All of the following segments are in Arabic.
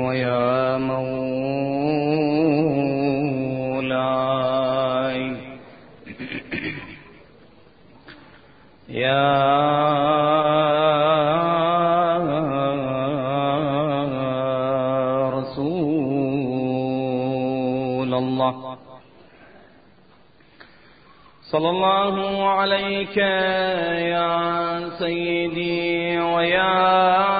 ويا مولاي يا رسول الله صلى الله عليك يا سيدي ويا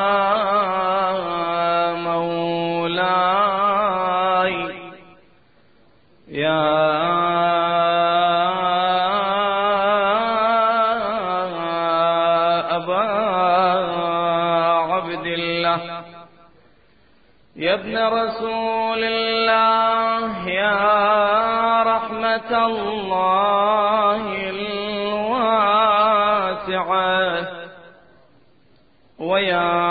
مولاي يا أبا عبد الله يا ابن رسول الله يا رحمة الله الواسعة ويا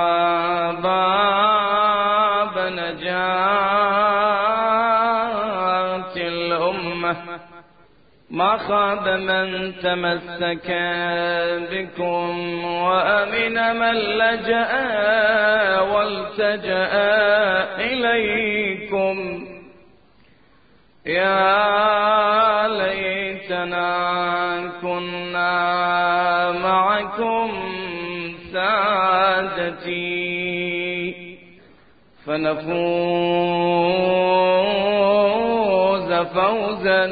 باب نجاة الأمة ما خاب من تمسك بكم وأمن من لجأ والتجأ إليكم يا ليتنا كنا معكم سادتي فنفوز فوزا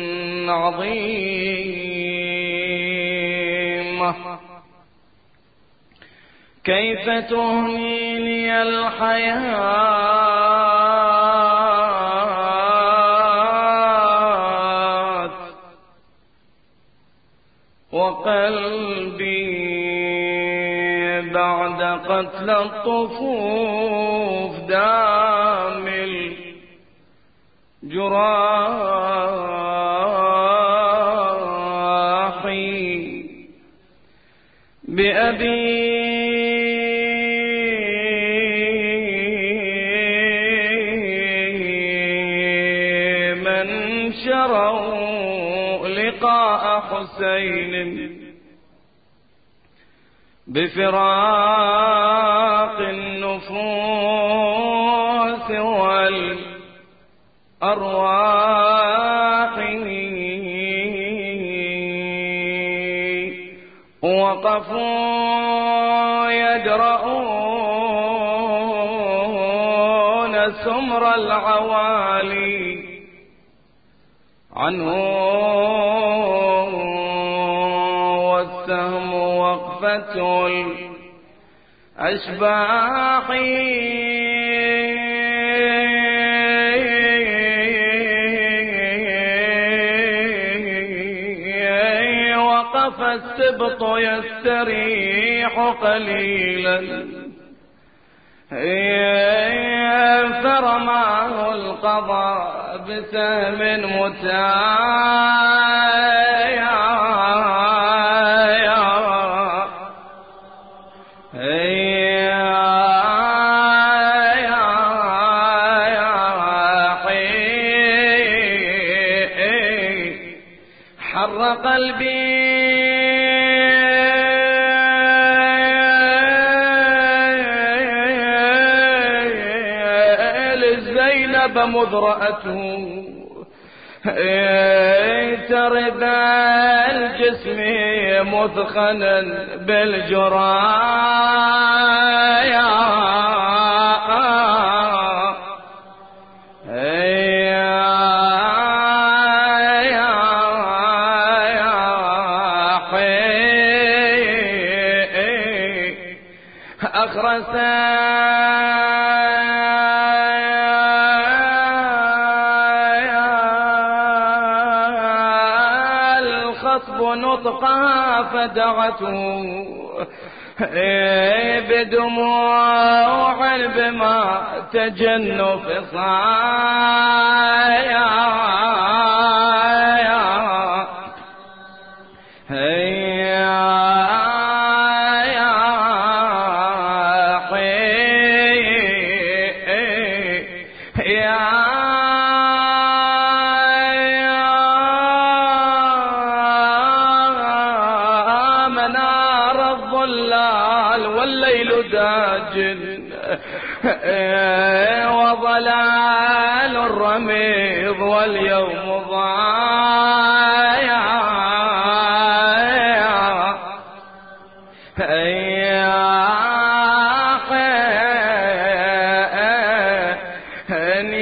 عظيما كيف تهنيني الحياة وقلبي بعد قتل الطفوف دامل جراحي بأبي من شروا لقاء حسين بفراق النفوس والأرواح وقفوا يدرؤون سمر العوالي عنه والسهم وقفة الأشباح وقف السبط يستريح قليلا فرماه القضاء بسهم متايا حر قلبي للزينب مذرأته ترد الجسم مثخنا بالجرايا أخرس الخصب نطقها فدعته بدموع بما تجن فصايا وضلال الرميض واليوم ضايع. إن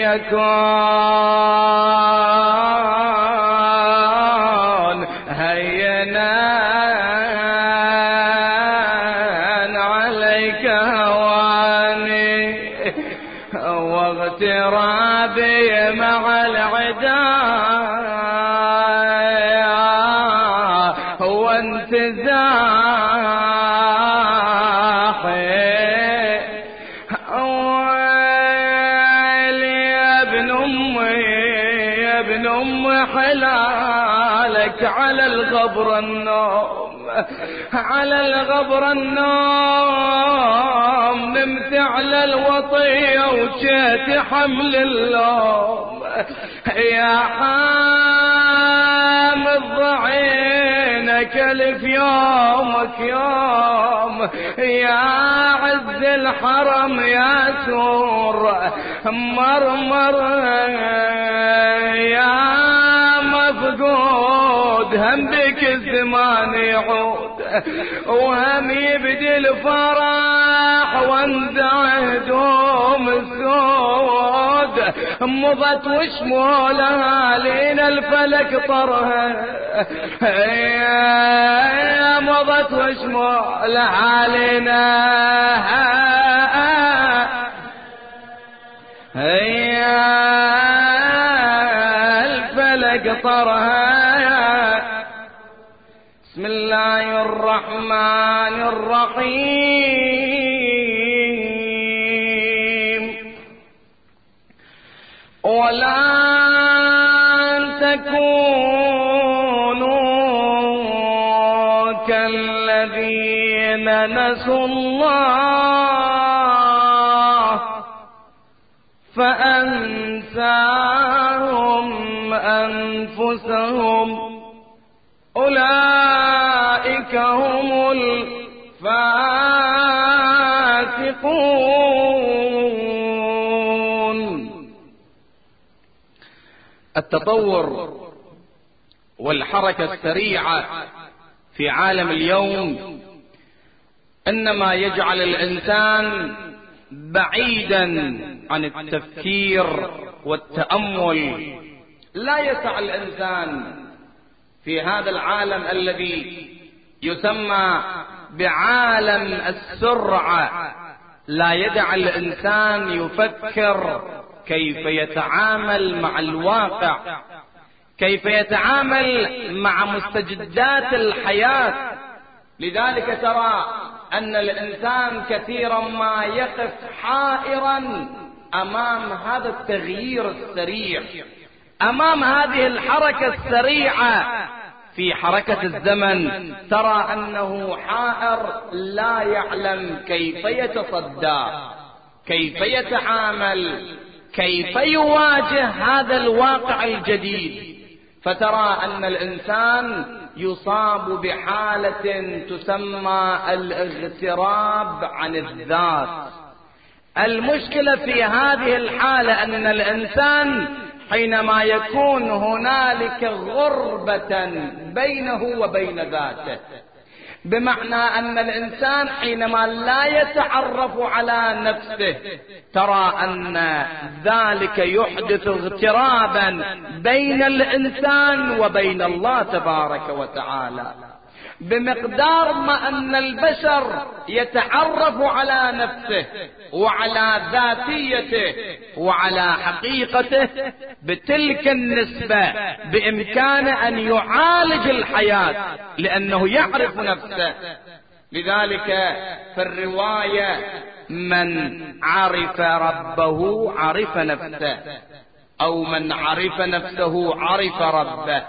يكون هينا عليك هواني واغترابي مع العداء وانتزاحي. يا ابن أمي حلالك على الغبر النوم، على الغبر النوم، نمت على الوطية وجيت حمل اللوم. يا حامد ضعينك الف يومك يوم، يا عز الحرم يا سور مرمر، يا مفقود هم بك الزمان يعود، وهم يبدي الفرح وانزع هدوم السود. مضت وشمولها لينا الفلك طرها، مضت وشمولها لينا الفلك طرها. بسم الله الرحمن الرحيم. ولن تكونوا كالذين نسوا الله فأنساهم أنفسهم أولئك هم الفاسقون. التطور والحركة السريعة في عالم اليوم إنما يجعل الإنسان بعيدا عن التفكير والتأمل. لا يسع الإنسان في هذا العالم الذي يسمى بعالم السرعة، لا يدع الإنسان يفكر كيف يتعامل مع الواقع، كيف يتعامل مع مستجدات الحياة. لذلك ترى أن الإنسان كثيرا ما يقف حائرا أمام هذا التغيير السريع، أمام هذه الحركة السريعة في حركة الزمن. ترى أنه حائر لا يعلم كيف يتصدى، كيف يتعامل، كيف يواجه هذا الواقع الجديد. فترى أن الإنسان يصاب بحالة تسمى الاغتراب عن الذات. المشكلة في هذه الحالة أن الإنسان حينما يكون هنالك غربة بينه وبين ذاته، بمعنى أن الإنسان حينما لا يتعرف على نفسه، ترى أن ذلك يحدث اغترابا بين الإنسان وبين الله تبارك وتعالى. بمقدار ما أن البشر يتعرف على نفسه وعلى ذاتيته وعلى حقيقته، بتلك النسبة بإمكانه أن يعالج الحياة لأنه يعرف نفسه. لذلك في الرواية من عرف ربه عرف نفسه، أو من عرف نفسه عرف ربه.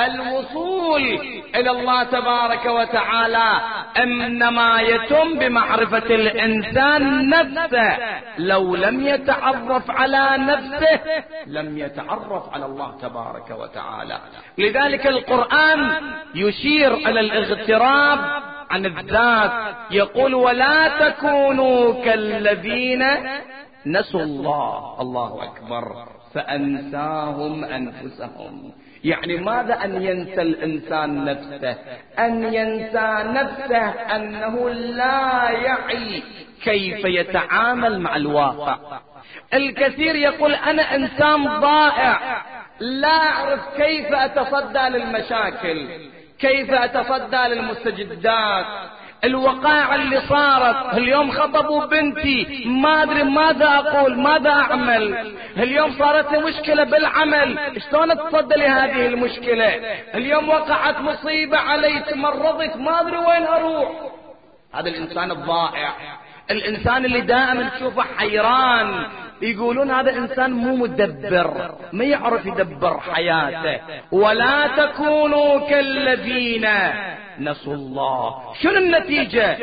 الوصول إلى الله تبارك وتعالى إنما يتم بمعرفة الإنسان نفسه. لو لم يتعرف على نفسه لم يتعرف على الله تبارك وتعالى. لذلك القرآن يشير إلى الاغتراب عن الذات، يقول ولا تكونوا كالذين نسوا الله، الله أكبر، فأنساهم أنفسهم. يعني ماذا أن ينسى الإنسان نفسه؟ أن ينسى نفسه أنه لا يعي كيف يتعامل مع الواقع. الكثير يقول أنا إنسان ضائع، لا أعرف كيف أتصدى للمشاكل، كيف أتصدى للمستجدات، الوقائع اللي صارت. اليوم خطبوا بنتي، ما أدري ماذا أقول، ماذا أعمل. اليوم صارت لي مشكلة بالعمل، شلون أتصدى لهذه المشكلة. اليوم وقعت مصيبة علي، تمرضت، ما أدري وين أروح. هذا الإنسان الضائع، الإنسان اللي دائما تشوفه حيران. يقولون هذا إنسان مو مدبر، ما يعرف يدبر حياته. ولا تكونوا كالذين نسوا الله. شنو النتيجة؟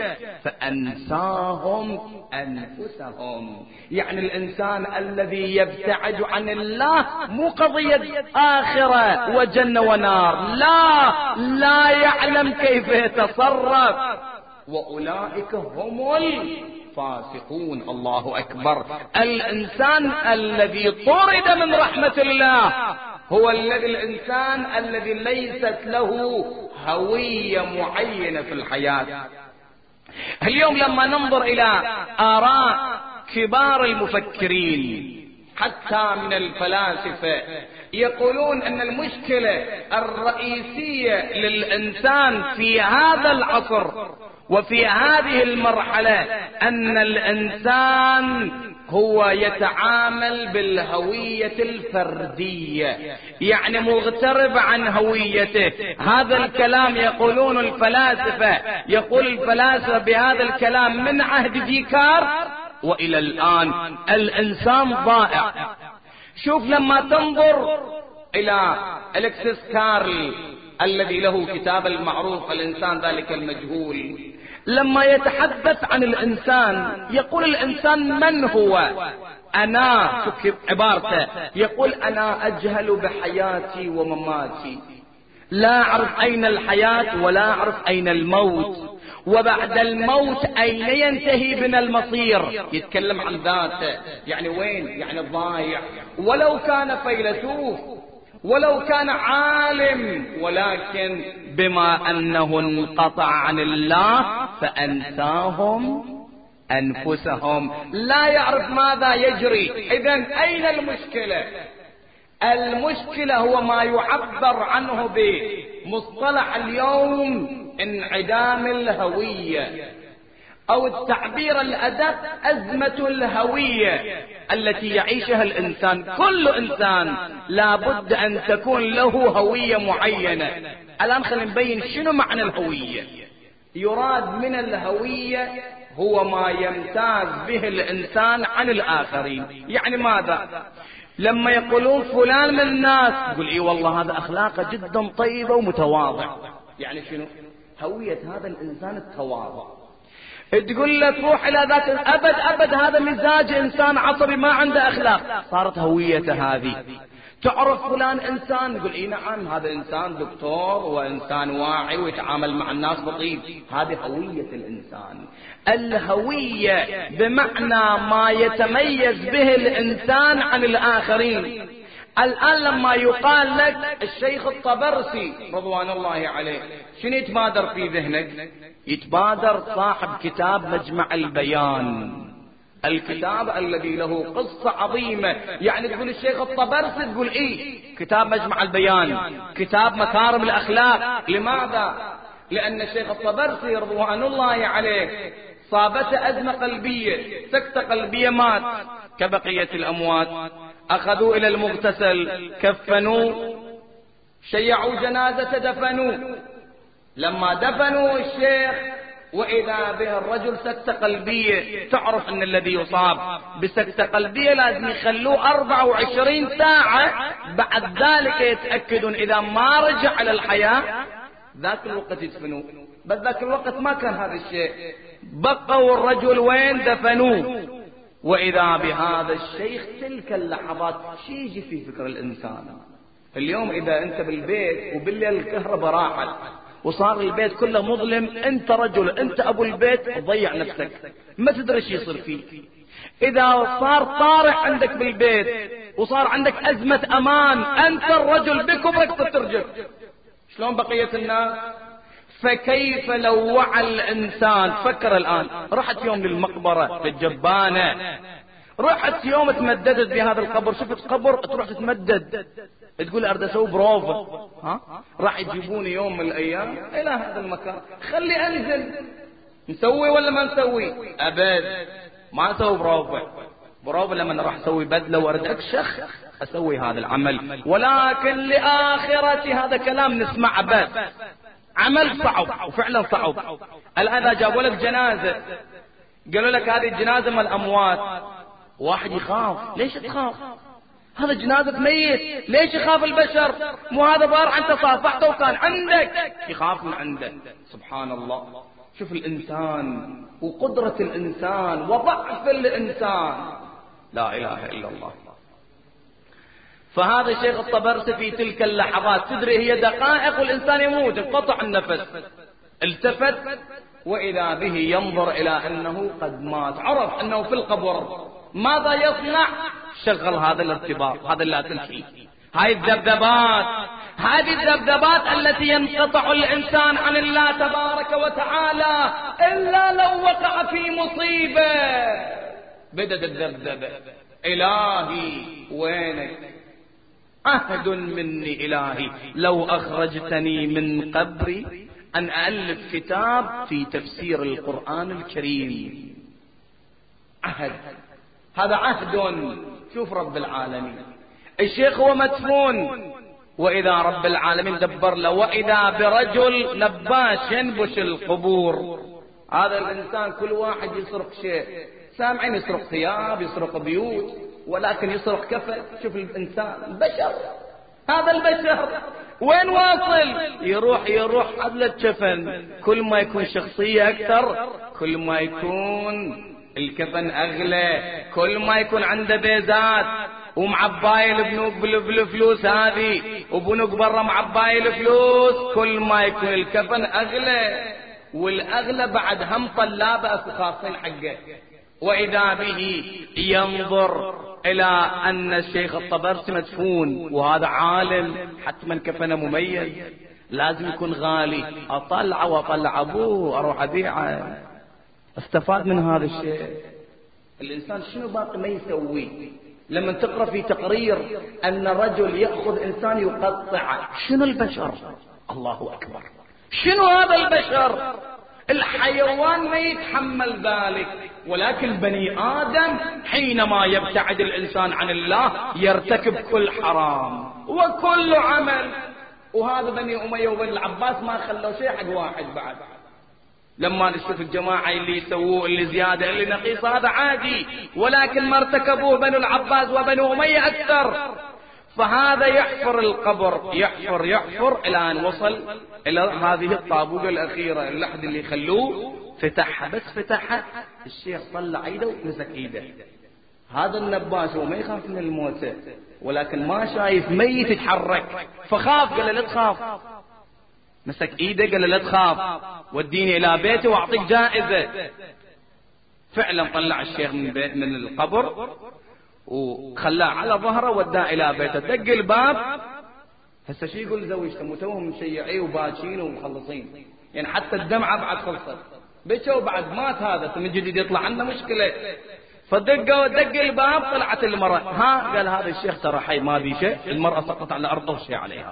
فأنساهم أنفسهم. يعني الإنسان الذي يبتعد عن الله مو قضية آخرة وجنة ونار، لا يعلم كيف يتصرف، وأولئك هم الفاسقون. الله أكبر. الإنسان الذي طرد من رحمة الله هو الإنسان الذي ليست له هوية معينة في الحياة. اليوم لما ننظر إلى آراء كبار المفكرين حتى من الفلاسفة، يقولون أن المشكلة الرئيسية للإنسان في هذا العصر وفي هذه المرحلة أن الإنسان هو يتعامل بالهوية الفردية، يعني مغترب عن هويته. هذا الكلام يقولون الفلاسفة، يقول الفلاسفة بهذا الكلام من عهد ديكار وإلى الآن. الإنسان ضائع. شوف لما تنظر إلى أليكسيس كارل الذي له كتاب المعروف الإنسان ذلك المجهول، لما يتحدث عن الإنسان يقول الإنسان من هو؟ أنا، شوف عبارته، يقول أنا أجهل بحياتي ومماتي، لا أعرف أين الحياة ولا أعرف أين الموت، وبعد الموت أين ينتهي بنا المصير. يتكلم عن ذاته، يعني وين؟ يعني ضايع. ولو كان فيلسوف، ولو كان عالم، ولكن بما أنه انقطع عن الله فأنساهم أنفسهم، لا يعرف ماذا يجري. إذن أين المشكلة؟ المشكلة هو ما يعبر عنه بمصطلح اليوم انعدام الهوية، أو التعبير الأدق أزمة الهوية التي يعيشها الإنسان. كل إنسان لابد أن تكون له هوية معينة. الآن خلينا نبين شنو معنى الهوية. يراد من الهوية هو ما يمتاز به الإنسان عن الآخرين. يعني ماذا؟ لما يقولون فلان من الناس، يقول إيه والله هذا أخلاقه جدا طيبة ومتواضع. يعني شنو؟ هوية هذا الإنسان التواضع. تقول له تروح إلى ذاك، أبد هذا مزاج إنسان عصبي ما عنده أخلاق، صارت هويته هذه. تعرف فلان إنسان، يقول إيه نعم هذا إنسان دكتور وإنسان واعي ويتعامل مع الناس بطيب. هذه هوية الإنسان. الهوية بمعنى ما يتميز به الإنسان عن الآخرين. الآن لما يقال لك الشيخ الطبرسي رضوان الله عليه، شنو يتبادر في ذهنك؟ يتبادر صاحب كتاب مجمع البيان، الكتاب الذي له قصة عظيمة. يعني تقول الشيخ الطبرسي، تقول إيه كتاب مجمع البيان، كتاب مكارم الأخلاق. لماذا؟ لأن الشيخ الطبرسي رضوان الله عليه صابته أزمة قلبية، سكتة قلبية، مات كبقية الأموات. أخذوا إلى المغتسل، كفنوه، شيعوا جنازة، دفنوه. لما دفنوا الشيخ وإذا به الرجل سكتة قلبية. تعرف أن الذي يصاب بسكتة قلبية لازم يخلوه 24 ساعة، بعد ذلك يتأكدون إذا ما رجع على الحياة ذاك الوقت يدفنوه. بس ذاك الوقت ما كان هذا الشيء، بقوا الرجل وين؟ دفنوه. وإذا بهذا الشيخ تلك اللحظات شي يجي في فكر الإنسان. اليوم إذا أنت بالبيت وبالليل الكهرباء راحت وصار البيت كله مظلم، أنت رجل، أنت أبو البيت، تضيع نفسك، ما تدري شو يصير فيك. إذا صار طارح عندك بالبيت وصار عندك أزمة أمان، أنت الرجل بكبرك تترجم، شلون بقية الناس؟ فكيف لو وعى الإنسان؟ فكر الآن، رحت يوم للمقبرة في الجبانة، رحت يوم تمددت بهذا القبر، شفت قبر تروح تتمدد، تقول أريد أسوي بروفة، راح يجيبوني يوم من الأيام إلى هذا المكان، خلي أنزل، نسوي ولا ما نسوي؟ أبد ما أسوي بروفة لما راح أسوي بدلة وأريد أكشخ أسوي هذا العمل، ولكن لآخرتي هذا كلام نسمع بس، عمل صعب وفعلا صعب. الآن إذا جابوا لك جنازة قالوا لك هذه الجنازة من الأموات، واحد يخاف، ليش تخاف؟ هذا جنازة ميت، ليش يخاف البشر؟ مو هذا بارح أنت صافحته وكان عندك، يخاف من عنده. سبحان الله، شوف الإنسان وقدرة الإنسان وضعف الإنسان، لا إله إلا الله. فهذا الشيخ الطبرسي في تلك اللحظات، تدري هي دقائق والإنسان يموت، انقطع النفس، التفت وإذا به ينظر إلى أنه قد مات، عرف أنه في القبر، ماذا يصنع؟ شغل هذا الارتباط، هذا اللاسلكي، هاي الذبذبات، هذه الذبذبات التي ينقطع الإنسان عن الله تبارك وتعالى إلا لو وقع في مصيبة. بدت الذبذبة، إلهي وينك؟ عهد مني إلهي لو أخرجتني من قبري أن أألف كتاب في تفسير القرآن الكريم. عهد، هذا عهد. شوف رب العالمين، الشيخ هو مدفون، وإذا رب العالمين دبر له، وإذا برجل نباش ينبش القبور. هذا الإنسان كل واحد يسرق شيء، سامعين يسرق ثياب، يسرق بيوت، ولكن يسرق كفن. شوف الإنسان بشر، هذا البشر وين واصل؟ يروح عدلة كفن، كل ما يكون شخصية أكثر كل ما يكون الكفن أغلى، كل ما يكون عنده بيزات ومعباية البنوك بالفلوس هذه، وبنوك برا معباية الفلوس، كل ما يكون الكفن أغلى، والأغلى بعد هم طلابة خاصين حقه. وإذا به ينظر إلى أن الشيخ الطبرسي مدفون، وهذا عالم حتما كفنه مميز، لازم يكون غالي، أطلع وأطلع أبوه أروح أبيعه، استفاد من هذا الشيء. الإنسان شنو باقي ما يسوي؟ لما تقرأ في تقرير أن رجل يأخذ إنسان يقطعه، شنو البشر؟ الله أكبر، شنو هذا البشر؟ الحيوان ما يتحمل ذلك، ولكن بني آدم حينما يبتعد الإنسان عن الله يرتكب كل حرام وكل عمل. وهذا بني أمية وبني العباس ما خلوا شيء حق واحد بعد. لما نشوف الجماعة اللي يسووه اللي زيادة اللي نقيص هذا عادي، ولكن ما ارتكبوه بنو العباس وبنو أمية أكثر. فهذا يحفر القبر، يحفر إلى أن وصل إلى هذه الطابوقة الأخيرة، اللحد اللي خلوه فتحها، بس فتحها الشيخ طلع ايده ومسك ايده. هذا النباش هو ما يخاف من الموت، ولكن ما شايف ميت يتحرك فخاف، قال له لا تخاف، مسك ايده قال له لا تخاف، وديني الى بيتي واعطيك جائزة. فعلا طلع الشيخ من القبر وخلاه على ظهره وداه الى بيته، دق الباب. هسه شو يقول زوجته؟ متوهم مشيعين وباكين ومخلصين، يعني حتى الدمعة بعد خلصت، بكوا بعد مات هذا، من جديد يطلع عنا مشكلة. فدق الباب، طلعت المرأة، قال هذا الشيخ ترى حي ما بي شيء، المرأة سقطت على الأرض وشي عليها.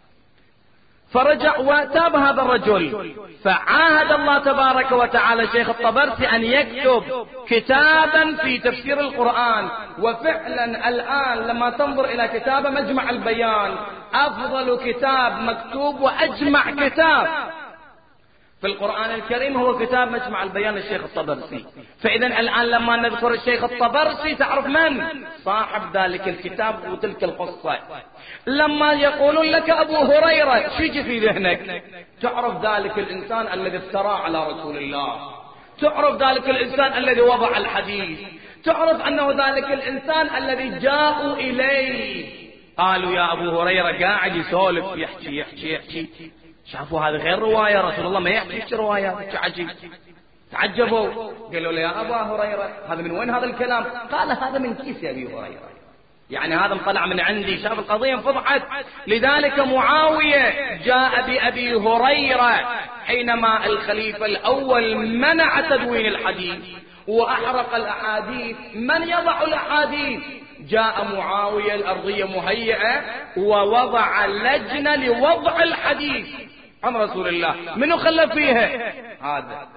فرجع وتاب هذا الرجل، فعاهد الله تبارك وتعالى شيخ الطبرسي أن يكتب كتابا في تفسير القرآن. وفعلا الآن لما تنظر إلى كتابه مجمع البيان، أفضل كتاب مكتوب وأجمع كتاب في القرآن الكريم هو كتاب مجمع البيان الشيخ الطبرسي. فإذا الآن لما نذكر الشيخ الطبرسي تعرف من صاحب ذلك الكتاب وتلك القصة. لما يقولون لك أبو هريرة شو يجي في ذهنك؟ تعرف ذلك الإنسان الذي افترى على رسول الله، تعرف ذلك الإنسان الذي وضع الحديث، تعرف أنه ذلك الإنسان الذي جاءوا إليه قالوا يا أبو هريرة قاعد يسولف يحكي. شافوا هذا غير رواية، رسول الله ما يحكي روايات عجيب. تعجبوا، قالوا له يا أبا هريرة هذا من وين هذا الكلام؟ قال هذا من كيس يا أبي هريرة، يعني هذا مطلع من عندي، شاف القضية انفضحت. لذلك معاوية جاء بأبي هريرة حينما الخليفة الأول منع تدوين الحديث وأحرق الأحاديث، من يضع الأحاديث؟ جاء معاوية، الأرضية مهيئة، ووضع لجنة لوضع الحديث عن رسول الله. من خلى فيها؟ هذا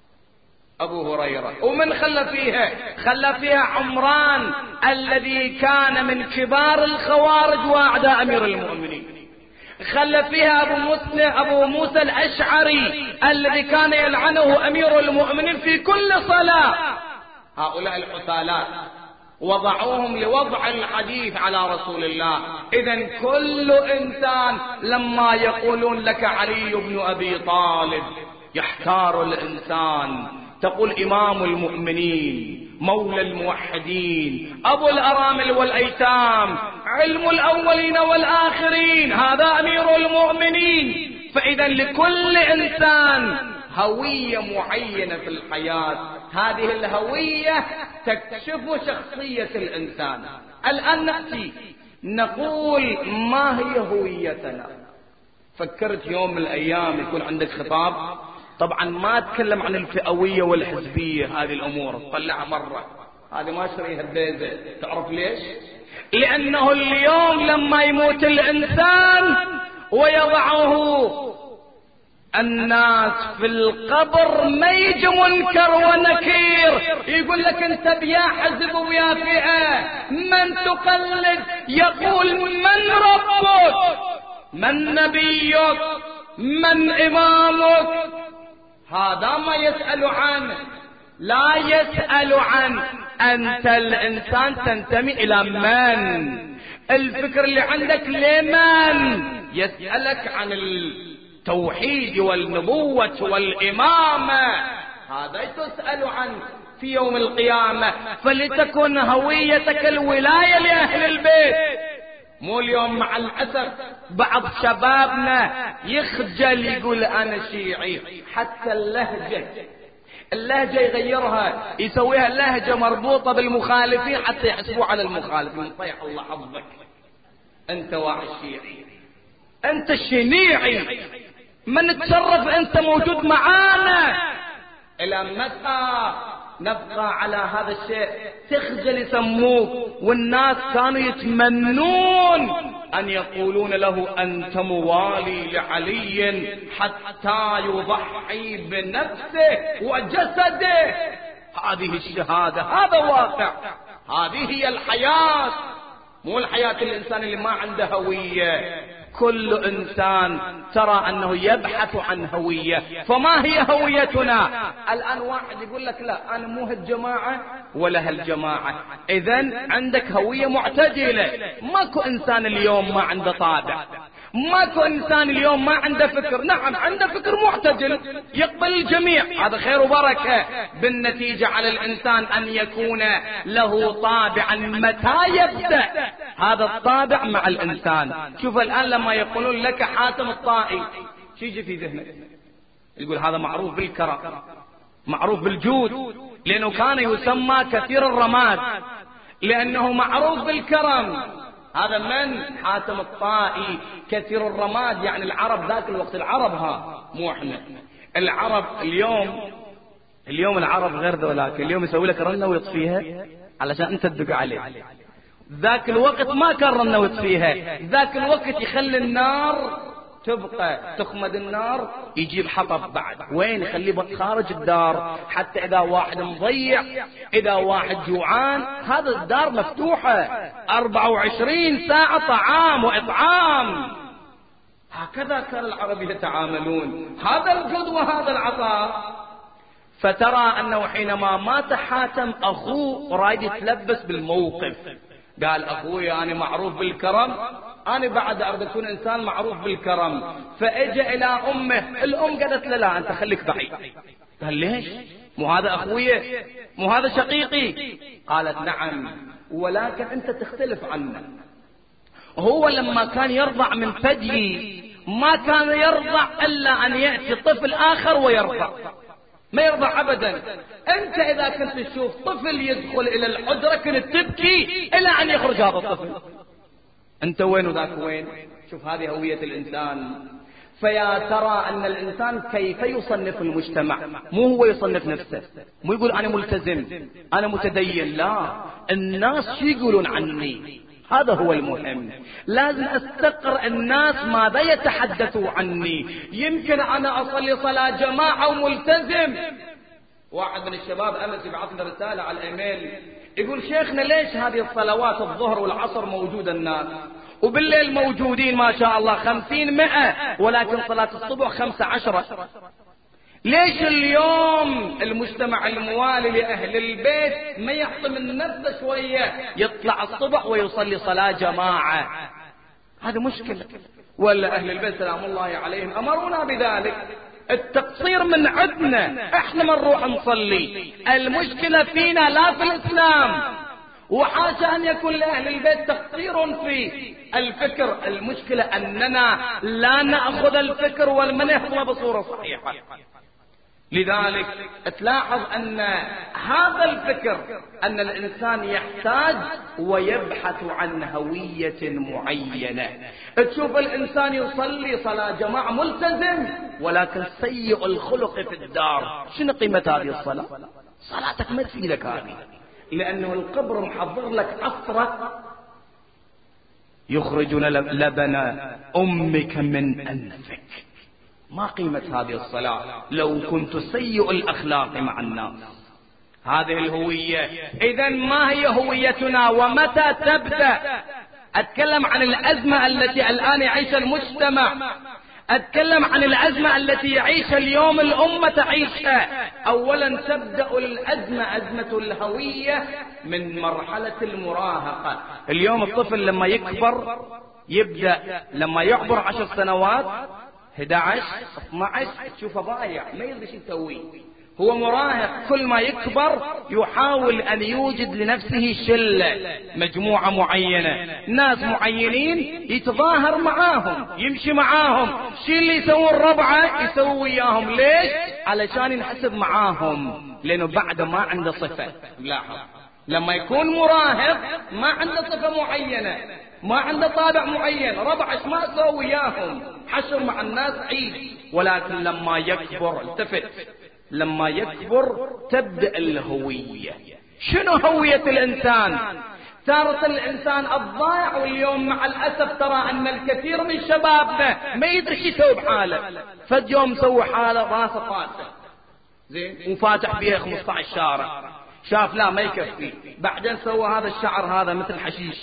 أبو هريرة. ومن خلى فيها؟ خلى فيها عمران الذي كان من كبار الخوارج وأعداء أمير المؤمنين. خلى فيها أبو موسى الأشعري الذي كان يلعنه أمير المؤمنين في كل صلاة. هؤلاء الحثالات وضعوهم لوضع الحديث على رسول الله. إذن كل إنسان لما يقولون لك علي بن أبي طالب يحتار الإنسان، تقول إمام المؤمنين، مولى الموحدين، أبو الأرامل والأيتام، علم الأولين والآخرين، هذا أمير المؤمنين. فإذا لكل إنسان هوية معينة في الحياة، هذه الهوية تكشف شخصية الإنسان. الآن نأتي نقول ما هي هويتنا. فكرت يوم من الأيام يكون عندك خطاب، طبعا ما اتكلم عن الفئوية والحزبية، هذه الأمور طلعها مرة، هذه ما شريها الديزة. تعرف ليش؟ لأنه اليوم لما يموت الإنسان ويضعه الناس في القبر ما يجي منكر ونكير يقول لك انت بيا حزب ويا فئة، من تقلد؟ يقول من ربك؟ من نبيك؟ من إمامك؟ هذا ما يسأل عنه، لا يسأل عنه أنت الإنسان تنتمي إلى من، الفكر اللي عندك لمن. يسألك عن التوحيد والنبوة والإمامة، هذا تسأل عنه في يوم القيامة. فلتكن هويتك الولاية لأهل البيت. مو اليوم مع الأسف بعض شبابنا يخجل يقول أنا شيعي، حتى اللهجة يغيرها، يسويها اللهجة مربوطة بالمخالفين حتى يحسبوا على المخالفين. طيح الله حظك، أنت واحد شيعي، أنت الشنيعي، من تشرف أنت موجود معانا. إلى متى نبقى على هذا الشيء؟ تخجل يسموك، والناس كانوا يتمنون أن يقولون له أنت موالي لعلي حتى يضحي بنفسه وجسده. هذه الشهادة، هذا واقع، هذه هي الحياة، مو الحياة الإنسان اللي ما عنده هوية. كل إنسان ترى أنه يبحث عن هوية. فما هي هويتنا؟ الآن واحد يقول لك لا أنا مو هالجماعة ولا هالجماعة، إذن عندك هوية معتدلة. ماكو إنسان اليوم ما عنده طابع، ماكو إنسان اليوم ما عنده فكر. نعم عنده فكر معتدل يقبل الجميع، هذا خير وبركة. بالنتيجة على الإنسان أن يكون له طابعا. متى يبدأ هذا الطابع مع الإنسان؟ شوف الآن لما يقولون لك حاتم الطائي، شو يجي في ذهنك؟ يقول هذا معروف بالكرم، معروف بالجود، لأنه كان يسمى كثير الرماد، لأنه معروف بالكرم. هذا من؟ حاتم الطائي كثير الرماد. يعني العرب ذاك الوقت، العرب ها مو احنا، العرب اليوم العرب غير ذولاك. اليوم يسوي لك رنة ويطفيها علشان انت تدق عليه. ذاك الوقت ما كان رنة ويطفيها، ذاك الوقت يخلي النار تبقى تخمد النار، يجيب حطب بعد وين يخليه خارج الدار، حتى إذا واحد مضيع، إذا واحد جوعان، هذا الدار مفتوحة 24 ساعة طعام وإطعام. هكذا كان العرب يتعاملون، هذا الجود وهذا العطاء. فترى أنه حينما مات حاتم أخوه رايد يتلبس بالموقف، قال أخوي أنا معروف بالكرم، أنا بعد أريد أكون إنسان معروف بالكرم. فأجى إلى أمه، الأم قالت له لا أنت خليك بعيد. قال ليش؟ مو هذا أخوي، مو هذا شقيقي؟ قالت نعم ولكن أنت تختلف عنه. هو لما كان يرضع من ثديي ما كان يرضع إلا أن يأتي طفل آخر ويرضع، ما يرضى أبدا. أنت إذا كنت تشوف طفل يدخل إلى الحجرة كنت تبكي إلى أن يخرج هذا الطفل. أنت وين وذاك وين؟ شوف هذه هوية الإنسان. فيا ترى أن الإنسان كيف يصنف المجتمع؟ مو هو يصنف نفسه، مو يقول أنا ملتزم أنا متدين، لا، الناس شو يقولون عني، هذا هو المهم. لازم استقر الناس ماذا يتحدثوا عني. يمكن أنا أصلي صلاة جماعة وملتزم. واحد من الشباب أمس يبعث لي رسالة على الإيميل يقول شيخنا ليش هذه الصلوات الظهر والعصر موجودة الناس وبالليل موجودين ما شاء الله 50-100 ولكن صلاة الصبح 15؟ ليش اليوم المجتمع الموالي لأهل البيت ما يحطم النفس شوية يطلع الصبح ويصلي صلاة جماعة؟ هذا مشكلة. ولا أهل البيت سلام الله عليهم أمرونا بذلك. التقصير من عندنا، احنا ما نروح نصلي. المشكلة فينا لا في الإسلام، وحاشا أن يكون لأهل البيت تقصير في الفكر. المشكلة أننا لا نأخذ الفكر والمنهض بصورة صحيحة. لذلك تلاحظ أن هذا الفكر أن الإنسان يحتاج ويبحث عن هوية معينة. تشوف الإنسان يصلي صلاة جماعة ملتزم ولكن سيء الخلق في الدار، شنو قيمة هذه الصلاة؟ صلاتك ما تفيدك هذه، لأنه القبر محضر لك عطرة يخرج لبن أمك من أنفك. ما قيمة هذه الصلاة لو كنت سيء الأخلاق مع الناس؟ هذه الهوية. إذن ما هي هويتنا ومتى تبدأ؟ أتكلم عن الأزمة التي الآن يعيشها المجتمع، أتكلم عن الأزمة التي يعيشها اليوم الأمة تعيشها. أولا تبدأ الأزمة، أزمة الهوية، من مرحلة المراهقة. اليوم الطفل لما يكبر يبدأ لما يعبر 10 سنوات 11 12 تشوفه ضايع ما يدري شو يسوي. هو مراهق، كل ما يكبر يحاول أن يوجد لنفسه شلة، مجموعة معينة، ناس معينين يتظاهر معاهم، يمشي معاهم، شي اللي يسوي الربعة يسوي وياهم. ليش؟ علشان ينحسب معاهم، لأنه بعد ما عنده صفة. لاحظ لما يكون مراهق ما عنده صفة معينة، ما عنده طابع معين، ربعش ما اسوي وياهم، حشر مع الناس عيد. ولكن لما يكبر، التفت، لما يكبر تبدأ الهوية. شنو هوية الإنسان؟ تارة الإنسان الضائع. واليوم مع الأسف ترى أن الكثير من شبابنا ما يدري شو يسوي بحاله. فد يوم مسوي حاله راسه طاسة زين وفاتح بيها 15 شارع، شاف لا ما يكفي، بعدين سوى هذا الشعر هذا مثل حشيش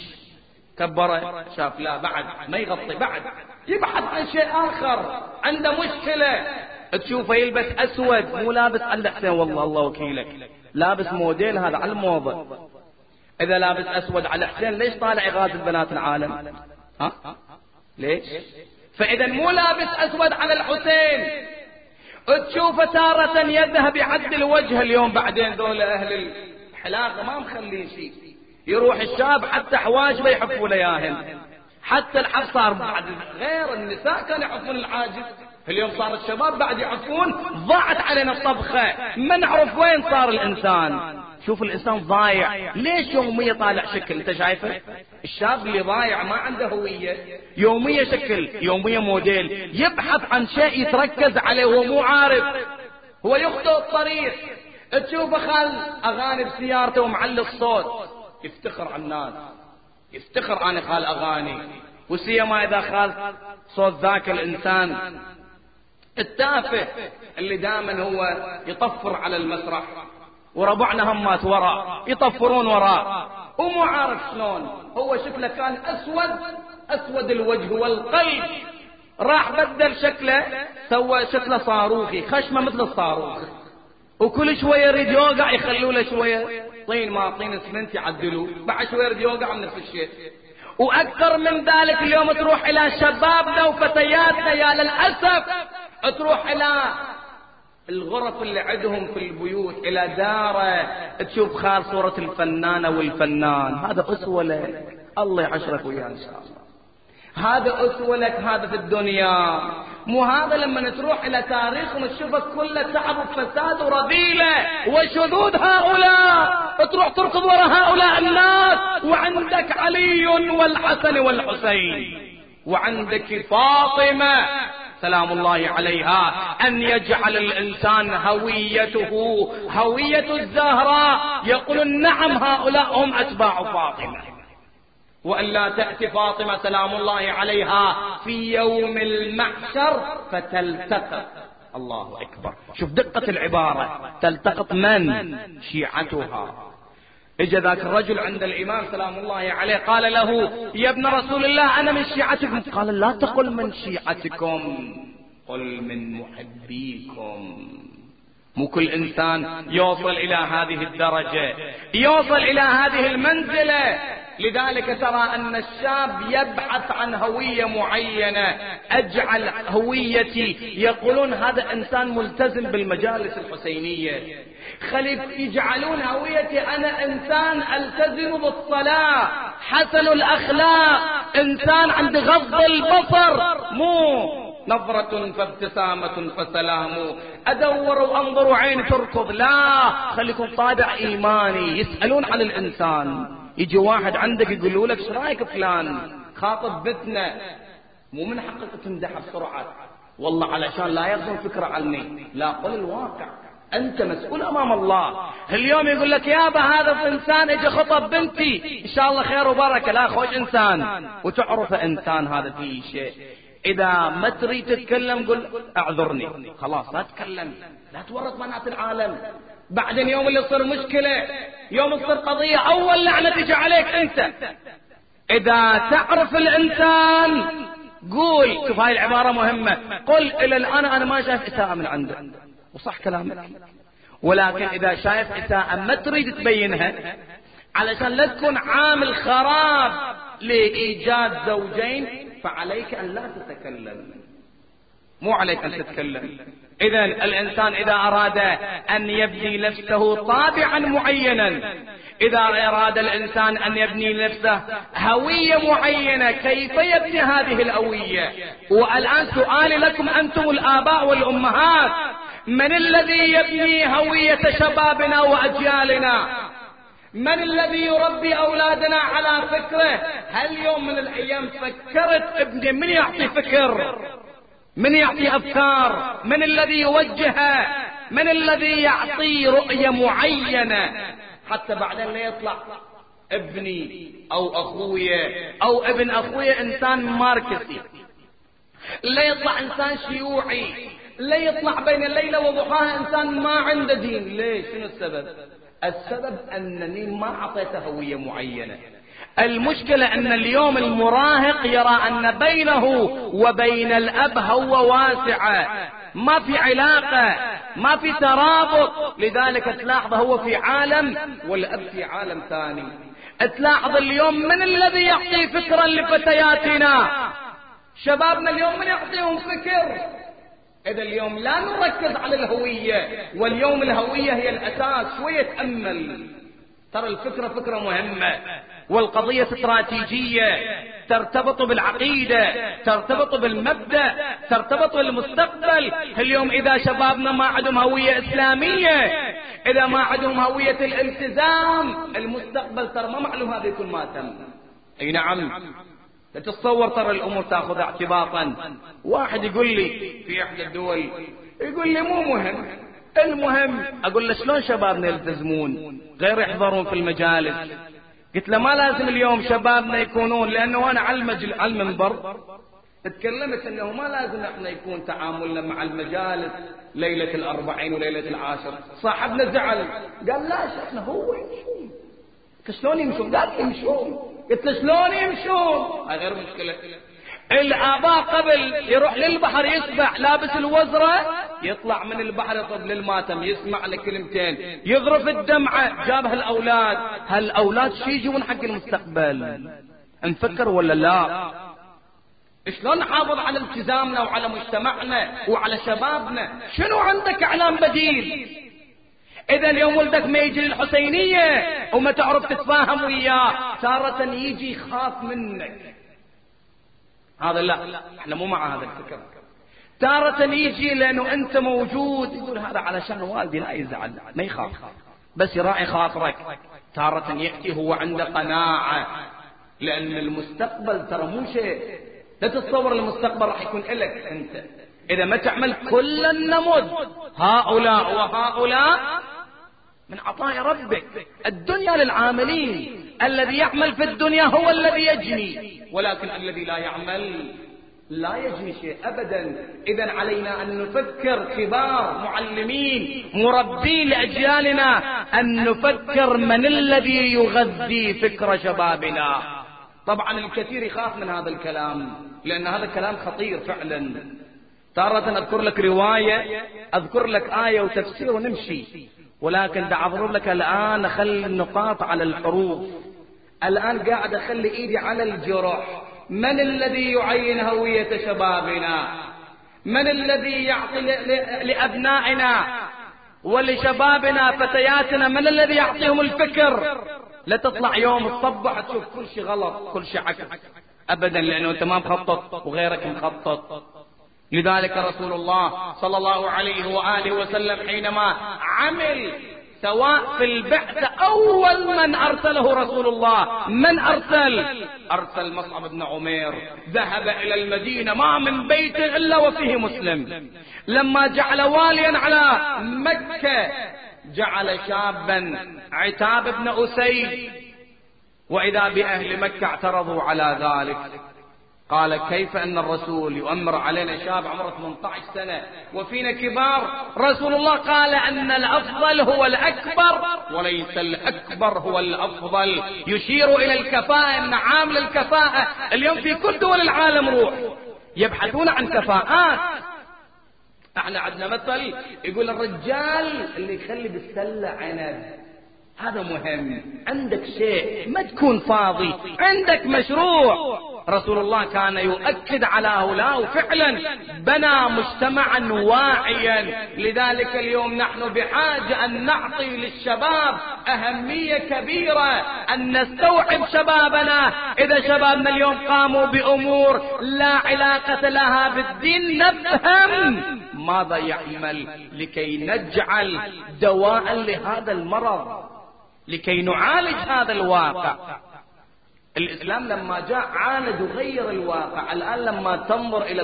كبره، شاف لا بعد ما يغطي، بعد يبحث عن شيء آخر، عنده مشكلة. تشوفه يلبس أسود، مو لابس على حسين، والله الله وكيلك لابس موديل هذا على الموضة. إذا لابس أسود على حسين ليش طالع يغازل بنات العالم؟ ها؟ ليش؟ فإذا مو لابس أسود على الحسين. تشوفه تارة يذهب يعدل وجهه. اليوم بعدين ذول أهل الحلاقة ما مخلين شيء، يروح الشاب حتى حواجبه يحفوا لياهن، حتى الحف صار بعد غير النساء كانوا يحفون العاجز، اليوم صار الشباب بعد يحفون. ضاعت علينا الطبخة، ما نعرف وين صار الإنسان. شوف الإنسان ضايع. ليش يومية طالع شكل؟ أنت شايفه الشاب اللي ضايع ما عنده هوية، يومية شكل، يومية موديل، يبحث عن شيء يتركز عليه وهو مو عارف، هو يخطئ الطريق. تشوفه خال أغاني بسيارته ومعلي الصوت، يفتخر على الناس، يفتخر أنا خال أغاني، وسيما إذا خال صوت ذاك الإنسان التافه اللي دائما هو يطفر على المسرح، وربعنا همات وراء يطفرون وراء ومو عارف شلون. هو شكله كان أسود الوجه والقلب، راح بدل شكله، سوى شكله صاروخي، خشمه مثل الصاروخ، وكل شوية يريد يوقع يخلوا له شوية طين، ما طين اسمنت يعدلوا، بعد شوية يريد يوقع من نفس الشيء. وأكثر من ذلك اليوم تروح إلى شبابنا وفتياتنا يا للأسف، تروح إلى الغرف اللي عندهم في البيوت، إلى داره، تشوف خال صورة الفنانة والفنان، هذا أسوة لك، الله يعشرك وياه إن شاء الله، هذا أسوة لك، هذا في الدنيا. مو هذا لما تروح إلى تاريخهم تشوفك كله تعب وفساد ورذيلة وشذوذ هؤلاء، تروح تركض وراء هؤلاء الناس، وعندك علي والحسن والحسين، وعندك فاطمة سلام الله عليها. أن يجعل الإنسان هويته هوية الزهراء، يقول نعم هؤلاء هم أتباع فاطمة، وألا تأتي فاطمة سلام الله عليها في يوم المحشر فتلتقط. الله أكبر، شوف دقة العبارة، تلتقط من؟ شيعتها. اجى ذاك الرجل عند الإمام سلام الله عليه قال له يا ابن رسول الله أنا من شيعتكم. قال لا تقل من شيعتكم، قل من محبيكم. مو كل إنسان يوصل إلى هذه الدرجة، يوصل إلى هذه المنزلة. لذلك ترى أن الشاب يبحث عن هوية معينة. أجعل هويتي، يقولون هذا إنسان ملتزم بالمجالس الحسينية، يجعلون هويتي أنا إنسان ألتزم بالصلاة، حسن الأخلاق، إنسان عند غض البصر، مو نظرة فابتسامة فسلام، أدور وأنظر وعين تركض، لا، خليكم طابع إيماني. يسألون عن الإنسان، يجي واحد عندك يقول لك ايش رايك فلان خاطب بتنا، مو من حقك تمدح بسرعة والله علشان لا ياخذون فكرة عني، لا، قل الواقع، أنت مسؤول أمام الله. اليوم يقول لك يابا هذا الإنسان اجى خطب بنتي إن شاء الله خير وبركة، لا، خوش إنسان، وتعرف إنسان هذا فيه شيء. إذا ما تريد تتكلم قل أعذرني، خلاص لا تتكلم، لا تورط بنات العالم. بعدين يوم اللي يصير مشكلة، يوم تصير قضية، أول لعنة تجي عليك أنت. إذا تعرف الإنسان قول، شوف هاي العبارة مهمة، قل إلى الآن أنا ما شايف إساءة من عنده، وصح كلامك، ولكن إذا شايف إساءة ما تريد تبينها علشان لا تكون عامل خراب لإيجاد زوجين، فعليك أن لا تتكلم، مو عليك أن تتكلم. إذن الإنسان إذا أراد أن يبني نفسه طابعا معينا، إذا أراد الإنسان أن يبني نفسه هوية معينة، كيف يبني هذه الهوية؟ والآن سؤالي لكم أنتم الآباء والأمهات، من الذي يبني هوية شبابنا وأجيالنا؟ من الذي يربي أولادنا على فكره؟ هل يوم من الأيام فكرت ابني؟ من يعطي فكر؟ من يعطي أفكار؟ من الذي يوجهه؟ من الذي يعطي رؤية معينة حتى بعدين لا يطلع ابني أو أخويا أو ابن أخويا إنسان ماركسي، لا يطلع إنسان شيوعي، لا يطلع بين الليلة وضحاها إنسان ما عنده دين. ليش؟ شنو السبب؟ السبب أنني ما أعطيته هوية معينة. المشكلة أن اليوم المراهق يرى أن بينه وبين الأب هو واسعة، ما في علاقة، ما في ترابط، لذلك تلاحظ هو في عالم والأب في عالم ثاني. تلاحظ اليوم من الذي يعطي فكرا لفتياتنا؟ شبابنا اليوم من يعطيهم فكر؟ إذا اليوم لا نركز على الهوية، واليوم الهوية هي الأساس. شوية تأمل، ترى الفكرة فكرة مهمة، والقضية استراتيجية، ترتبط بالعقيدة، ترتبط بالمبدأ، ترتبط بالمستقبل. اليوم إذا شبابنا ما عندهم هوية إسلامية، إذا ما عندهم هوية الالتزام، المستقبل ترى ما معلوم هذا يكون ما تم. أي نعم، تتصور ترى الأمور تأخذ اعتباطا. واحد يقول لي في إحدى الدول، يقول لي مو مهم، المهم أقول له شلون شبابنا يلتزمون غير يحضرون في المجالس؟ قلت له ما لازم اليوم شبابنا يكونون، لأنه أنا على المنبر تكلمت أنه ما لازم احنا يكون تعاملنا مع المجالس ليلة الأربعين وليلة العاشر. صاحبنا زعل، قال لا احنا هو يمشون. شلون يمشون؟ قال يمشون. قلت له شلون يمشون؟ هاي غير مشكلة. الآباء قبل يروح للبحر يسبح لابس الوزرة، يطلع من البحر يطب للماتم، يسمع لكلمتين، يغرف الدمعة، جاب هالأولاد. هالأولاد شي يجون حق المستقبل، نفكر ولا لا؟ شلون نحافظ على التزامنا وعلى مجتمعنا وعلى شبابنا؟ شنو عندك اعلام بديل؟ اذا اليوم ولدك ما يجي للحسينية وما تعرف تتفاهم وياه، تارة يجي يخاف منك. هذا لا، احنا مو مع هذا الفكر. تارة يجي لأنه أنت موجود يقول هذا علشان والدي لا يزعل، ما يخاف بس يراعي خاطرك. تارة يأتي هو عنده قناعة، لأن المستقبل ترى مو شيء، لا تتصور المستقبل راح يكون إلك أنت إذا ما تعمل كل النموذج هؤلاء وهؤلاء من عطاء ربك. الدنيا للعاملين، الذي يعمل في الدنيا هو الذي يجني، ولكن الذي لا يعمل لا يجني شيء أبدا. إذن علينا أن نفكر كبار معلمين مربين لأجيالنا، أن نفكر من الذي يغذي فكر شبابنا. طبعا الكثير يخاف من هذا الكلام لأن هذا الكلام خطير فعلا. تارة أذكر لك رواية، أذكر لك آية وتفسير ونمشي، ولكن دع أضرب لك الآن، أخلي النقاط على الحروف. الآن قاعد أخلي إيدي على الجرح. من الذي يعين هوية شبابنا؟ من الذي يعطي لأبنائنا ولشبابنا فتياتنا، من الذي يعطيهم الفكر؟ لا تطلع يوم تصبح تشوف كل شيء غلط كل شيء عكس أبدا، لأنه أنت ما مخطط وغيرك مخطط. لذلك رسول الله صلى الله عليه وآله وسلم حينما عمل سواء في البعثة، أول من أرسله رسول الله من أرسل مصعب بن عمير، ذهب إلى المدينة ما من بيت إلا وفيه مسلم. لما جعل واليا على مكة جعل شابا عتاب بن أسيد، وإذا بأهل مكة اعترضوا على ذلك. قال كيف أن الرسول يؤمر علينا شاب عمره 18 سنة وفينا كبار؟ رسول الله قال أن الأفضل هو الأكبر وليس الأكبر هو الأفضل، يشير إلى الكفاءة، أن عامل الكفاءة اليوم في كل دول العالم روح يبحثون عن كفاءات. احنا عندنا مثل يقول الرجال اللي يخلي بالسلة عنب، هذا مهم. عندك شيء ما تكون فاضي، عندك مشروع. رسول الله كان يؤكد على هؤلاء، وفعلا بنى مجتمعا واعيا. لذلك اليوم نحن بحاجة أن نعطي للشباب أهمية كبيرة، أن نستوعب شبابنا. إذا شبابنا اليوم قاموا بأمور لا علاقة لها بالدين، نفهم ماذا يعمل لكي نجعل دواء لهذا المرض، لكي نعالج هذا الواقع. الإسلام لما جاء عالج وغير الواقع. الآن لما تنظر إلى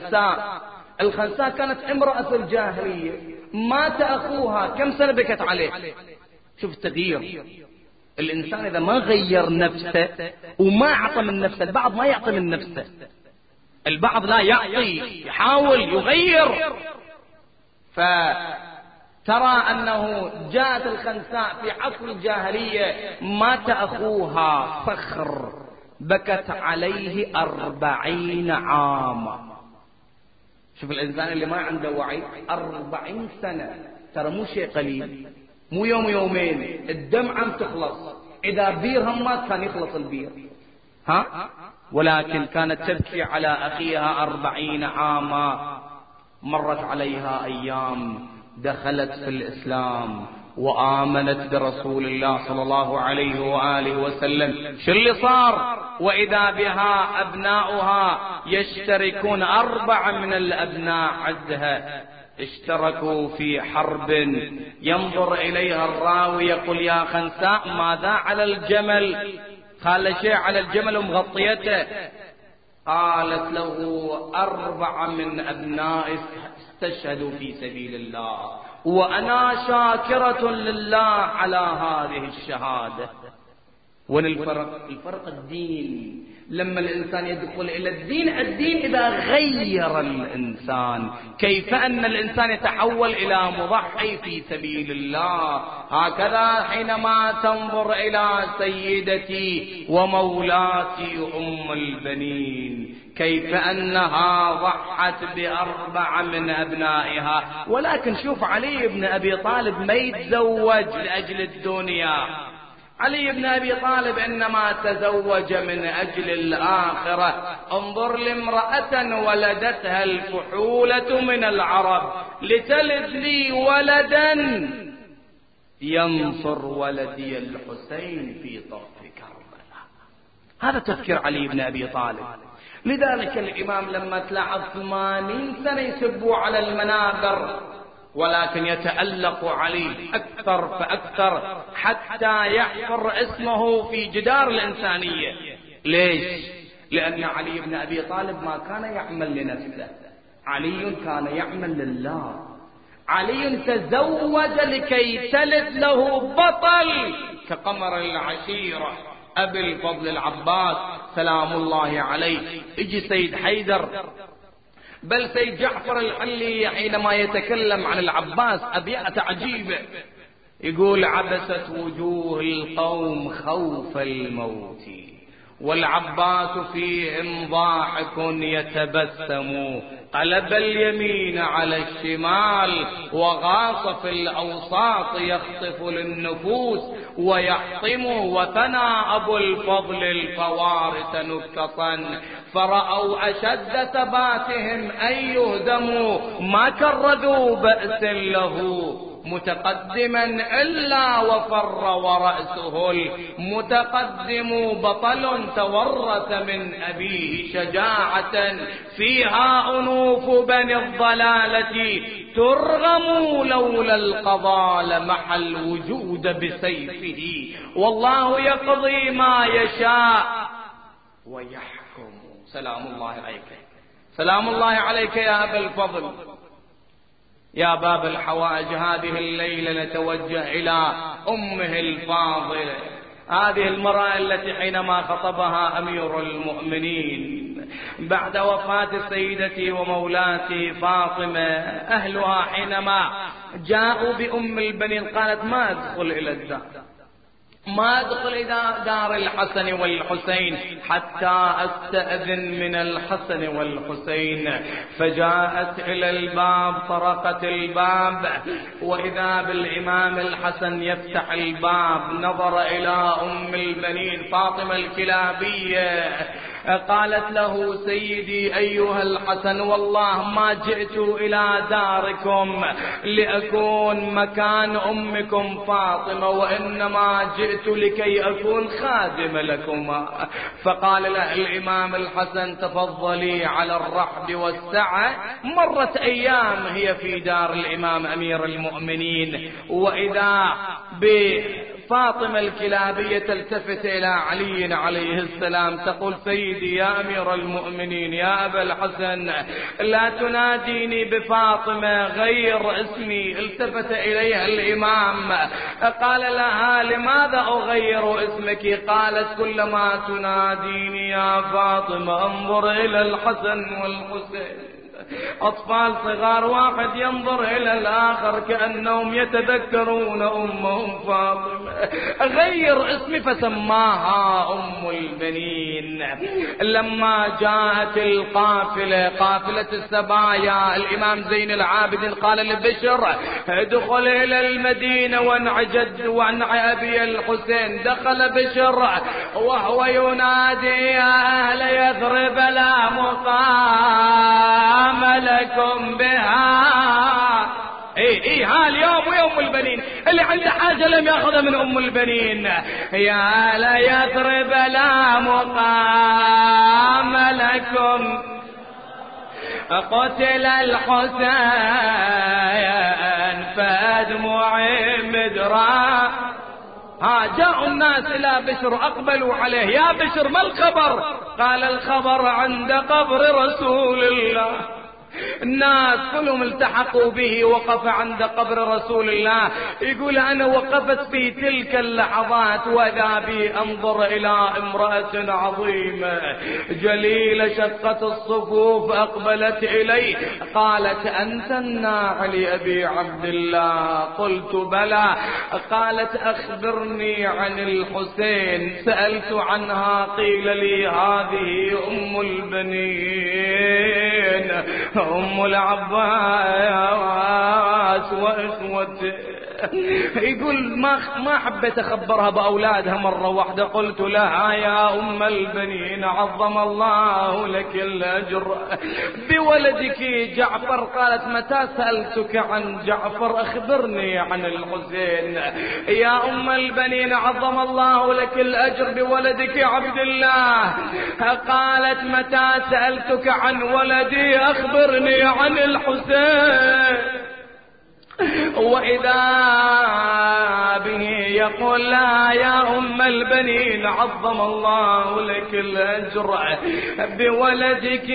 الخنساء كانت امرأة الجاهلية، مات أخوها، كم سنة بكت عليه؟ شوف التغيير. الإنسان إذا ما غير نفسه وما أعطى من نفسه، البعض ما يعطي من نفسه، البعض لا يعطي، يحاول يغير. ترى أنه جاءت الخنساء في عصر الجاهلية، مات أخوها فخر، بكت عليه 40 عاما. شوف الإنسان اللي ما عنده وعي 40 سنة، ترى مو شيء قليل، مو يوم يومين، الدمعة تخلص. إذا بير هم مات كان يخلص البير، ولكن كانت تبكي على أخيها 40 عاما. مرت عليها أيام، دخلت في الإسلام وآمنت برسول الله صلى الله عليه وآله وسلم. شو اللي صار؟ وإذا بها أبناؤها يشتركون، 4 من الأبناء عزها اشتركوا في حرب. ينظر إليها الراوي يقول يا خنساء ماذا على الجمل؟ قال شيء على الجمل ومغطيته. قالت له 4 من أبنائي استشهدوا في سبيل الله، وأنا شاكرة لله على هذه الشهادة. وين الفرق؟ الفرق الدين. لما الإنسان يدخل إلى الدين إذا غير الإنسان، كيف أن الإنسان يتحول إلى مضحي في سبيل الله. هكذا حينما تنظر إلى سيدتي ومولاتي أم البنين، كيف أنها ضحت ب4 من أبنائها. ولكن شوف علي بن أبي طالب ما يتزوج لأجل الدنيا، علي بن أبي طالب إنما تزوج من أجل الآخرة. انظر لامرأة ولدتها الفحولة من العرب لتلد لي ولدا ينصر ولدي الحسين في طرف كربلاء. هذا تفكير علي بن أبي طالب. لذلك الإمام لما تلاحظ 80 سنة يسبوا على المنابر، ولكن يتألق علي أكثر فأكثر حتى يحفر اسمه في جدار الإنسانية. ليش؟ لأن علي بن أبي طالب ما كان يعمل لنفسه، علي كان يعمل لله. علي تزوج لكي تلد له بطل كقمر العشيرة أبي الفضل العباس سلام الله عليه. يجي سيد حيدر بل سيد جعفر الحلي حينما يتكلم عن العباس أبيات عجيبة، يقول: عبست وجوه القوم خوف الموت والعباس فيهم ضاحك يتبسم، قلب اليمين على الشمال وغاص في الأوساط يخطف للنفوس ويحطم، وثنى أبو الفضل الفوارس نكصا فرأوا أشد ثباتهم أن يهدموا، ما كردوا بأس له متقدما إلا وفر ورأسه المتقدم بطل تورث من أبيه شجاعة فيها أنوف بني الضلالة ترغم لولا القضاء لمحى الوجود بسيفه، والله يقضي ما يشاء ويحكم. سلام الله عليك، سلام الله عليك يا أبا الفضل. يا باب الحوائج، هذه الليلة نتوجه إلى أمه الفاضلة، هذه المرأة التي حينما خطبها أمير المؤمنين بعد وفاة سيدتي ومولاتي فاطمة، أهلها حينما جاءوا بأم البنين قالت: ما أدخل إلى الدار، ما أدخل إلى دار الحسن والحسين حتى أستأذن من الحسن والحسين. فجاءت إلى الباب، طرقت الباب، وإذا بالإمام الحسن يفتح الباب، نظر إلى أم البنين فاطمة الكلابية، قالت له: سيدي أيها الحسن، والله ما جئت إلى داركم لأكون مكان أمكم فاطمة، وإنما جئت لكي أكون خادم لكما. فقال له الإمام الحسن: تفضلي على الرحب والسعة. مرت أيام هي في دار الإمام أمير المؤمنين، وإذا فاطمة الكلابية تلتفت إلى علي عليه السلام تقول: سيدي يا أمير المؤمنين يا أبا الحسن، لا تناديني بفاطمة غير اسمي. التفت إليها الإمام قال لها: لماذا أغير اسمك؟ قالت: كلما تناديني يا فاطمة انظر إلى الحسن والحسين، أطفال صغار، واحد ينظر إلى الآخر كأنهم يتذكرون أمهم فاطمة. غير اسمي، فسماها أم البنين. لما جاءت القافلة، قافلة السبايا، الإمام زين العابدين قال لبشر: ادخل إلى المدينة وانع أبي الحسين. دخل بشر وهو ينادي: يا أهل يثرب لا مقام لكم بها. ها اليوم ويوم البنين، اللي عنده حاجة لم يأخذ من أم البنين. يا لا يثرب لا مقام لكم، قتل الحسين فأدمعي مدرا. جاءوا الناس إلى بشر، أقبلوا عليه: يا بشر ما الخبر؟ قال: الخبر عند قبر رسول الله. الناس كلهم التحقوا به، وقف عند قبر رسول الله. يقول: أنا وقفت في تلك اللحظات وإذا بي أنظر إلى امرأة عظيمة جليلة شقت الصفوف أقبلت إلي، قالت: أنت الناعل أبي عبد الله؟ قلت: بلى. قالت: أخبرني عن الحسين. سألت عنها، قيل لي: هذه أم البنين أم العباس وإخوته. يقول ما حبيت أخبرها بأولادها مرة واحدة، قلت لها يا أم البنين عظم الله لك الأجر بولدك جعفر. قالت متى سألتك عن جعفر أخبرني عن الحسين. يا أم البنين عظم الله لك الأجر بولدك عبد الله. قالت متى سألتك عن ولدي أخبرني عن الحسين. وإذا به يقول لا يا أم البنين عظم الله لك الأجر بولدك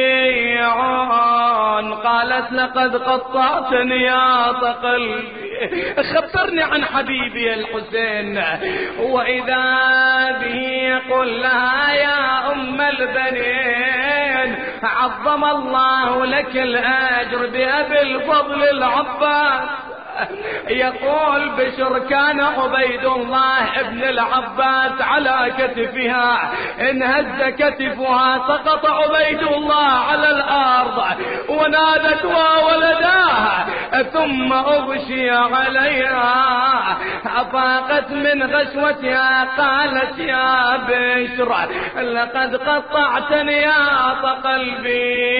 عون. قالت لقد قطعتني يا قلبي خبرني عن حبيبي الحسين. وإذا به يقول لها يا أم البنين عظم الله لك الأجر بأبي الفضل العباس. يقول بشر كان عبيد الله ابن العباس على كتفها، انهز كتفها سقط عبيد الله على الأرض ونادت وولداها ثم أغشي عليها. أفاقت من غشوتها قالت يا بشر لقد قطعتني يا قلبي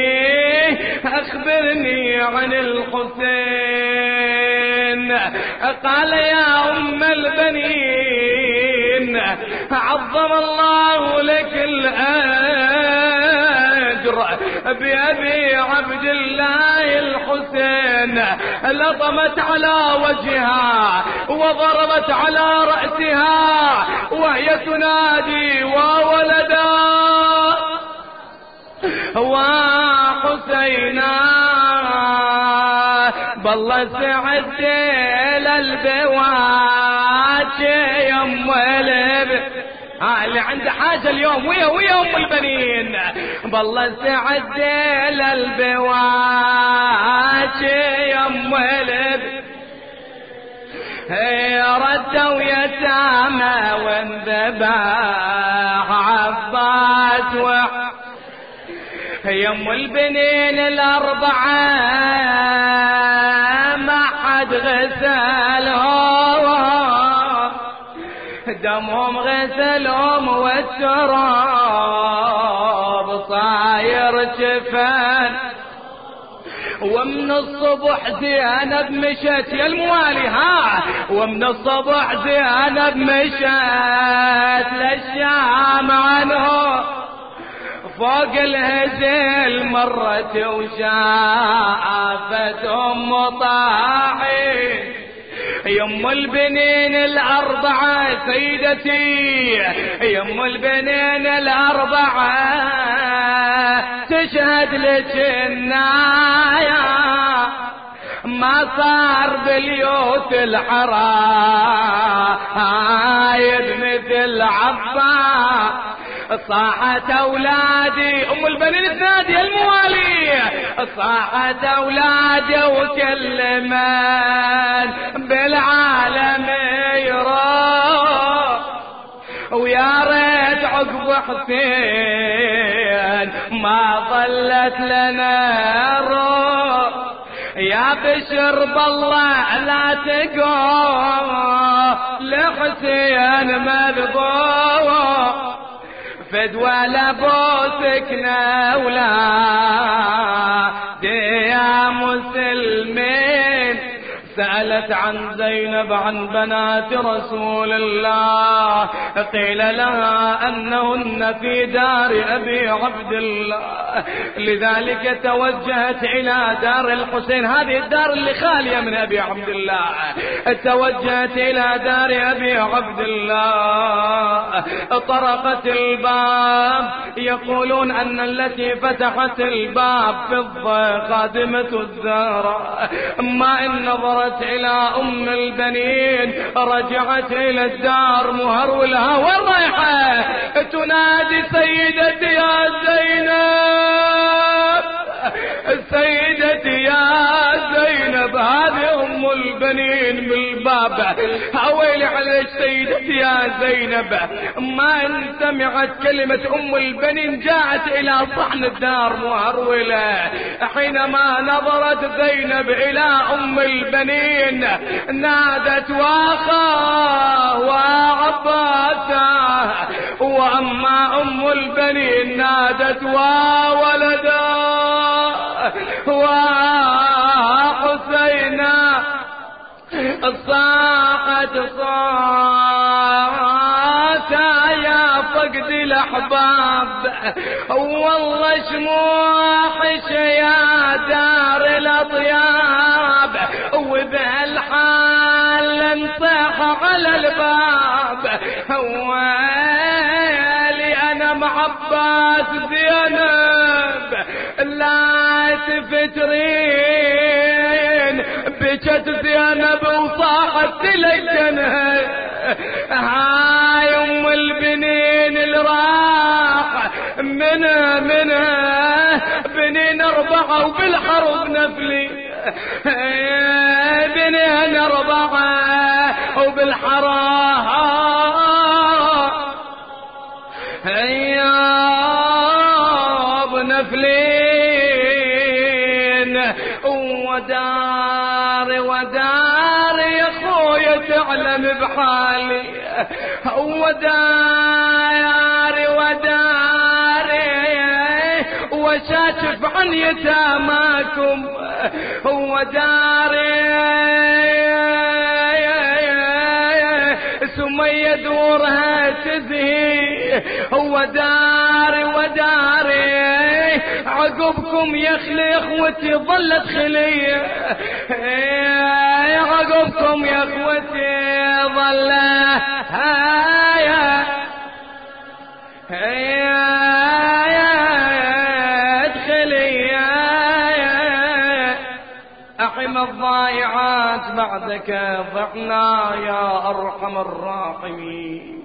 أخبرني عن الحسين. قال يا أم البنين عظم الله لك الأجر بأبي عبد الله الحسين. لطمت على وجهها وضربت على رأسها وهي تنادي وولدا وحسينا بالله سعد للبواج يم ولب. اللي عنده حاجة اليوم ويا أم البنين بالله سعد للبواج يم ولب. ردوا يتامى وانذبح عباس يم البنين الأربعة ما حد غسلهم دمهم غسلهم والتراب صاير جفن. ومن الصبح زينب مشت يا الموالي ومن الصبح زينب مشت للشام عنه فوق الهزيل مرت وشافت أم طاحين. يم البنين الأربعة سيدتي يم البنين الأربعة تشهد لك النايا ما صار باليوت الحرايد مثل عباس. صاحت أولادي أم البنين تنادي الموالي صاحت أولادي وكل من بالعالم يروح ويا ريت عقب حسين ما ظلت لنا روح. يا بشر بالله لا تقوم لحسين مذبوح فدوى لبوسكنا أولاد يا مسلمين. سألت عن زينب عن بنات رسول الله قيل لها أنهن في دار أبي عبد الله لذلك توجهت إلى دار الحسين. هذه الدار اللي خالية من أبي عبد الله. توجهت إلى دار أبي عبد الله طرقت الباب. يقولون أن التي فتحت الباب فضة خادمة الزهراء. ما إن نظرت إلى أم البنين رجعت إلى الدار مهرولها والريحة تنادي سيدتي يا زينب سيدتي يا زينب. هذه أم البنين البنين بالباب. ويلي على سيدتي يا زينب، ما ان سمعت كلمة ام البنين جاءت الى صحن الدار مهرولة. حينما نظرت زينب الى ام البنين نادت واخاه وعباسه، واما ام البنين نادت وولدا وحسينا. صاحت صاتا يا فقد الاحباب، والله شموحش يا دار الاطياب، وبهالحال نصيح على الباب. ويلي انا معباس زينب لا تفترين، بجت زينب وصاحت لجنها. هاي ام البنين اللي راح منها بنين 4 وبالحرب نفلي، بنين 4 وبالحرب اياب نفلين. ودار يا خويا تعلم بحالي، وداري وشاشف عن يتاماكم، وداري سمية دورها تزهي، وداري عقبكم يا اخلي اخوتي ظلت خلية، عقبكم يا اخوتي ظلت خلية. احم الضائعات بعدك ضعنا يا ارحم الراحمين.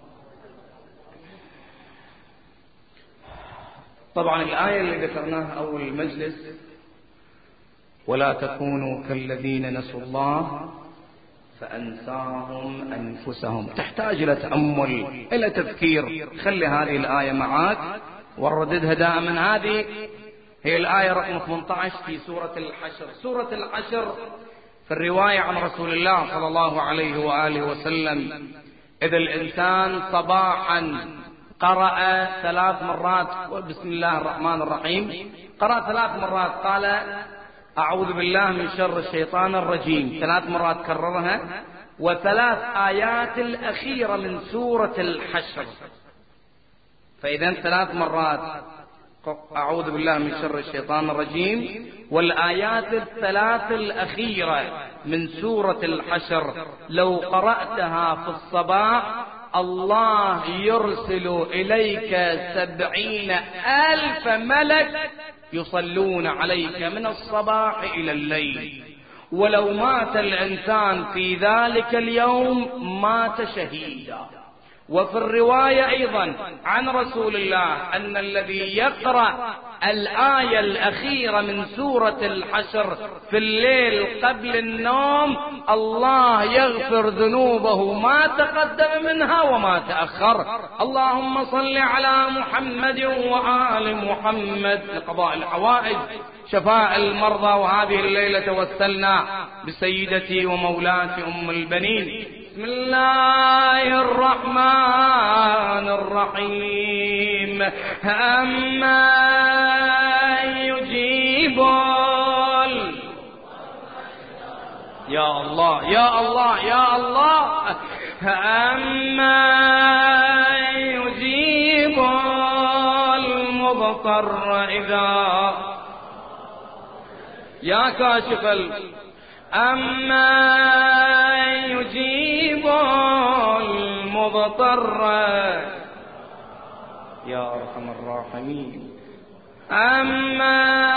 طبعا الآية اللي ذكرناها أول المجلس، ولا تكونوا كالذين نسوا الله فأنساهم أنفسهم، تحتاج إلى تأمل، إلى تفكير. خلي هذه الآية معك ورددها دائما. هذه هي الآية رقم 18 في سورة الحشر. سورة الحشر في الرواية عن رسول الله صلى الله عليه وآله وسلم إذا الإنسان صباحا قرأ 3 مرات بسم الله الرحمن الرحيم، قرأ 3 مرات قال أعوذ بالله من شر الشيطان الرجيم 3 مرات كررها، و3 آيات الأخيرة من سورة الحشر. فإذا 3 مرات أعوذ بالله من شر الشيطان الرجيم، والآيات ال3 الأخيرة من سورة الحشر لو قرأتها في الصباح الله يرسل إليك 70,000 ملك يصلون عليك من الصباح إلى الليل. ولو مات الإنسان في ذلك اليوم مات شهيدا. وفي الرواية أيضا عن رسول الله أن الذي يقرأ الآية الأخيرة من سورة الحشر في الليل قبل النوم الله يغفر ذنوبه ما تقدم منها وما تأخر. اللهم صل على محمد وآل محمد لقضاء الحوائج شفاء المرضى. وهذه الليلة توسلنا بسيدتي ومولاتي أم البنين. بسم الله الرحمن الرحيم. أما يجيب يا الله يا الله يا الله، أما يجيب المضطر إذا يا كاشف أما يجيب المضطر يا أرحم الراحمين. أما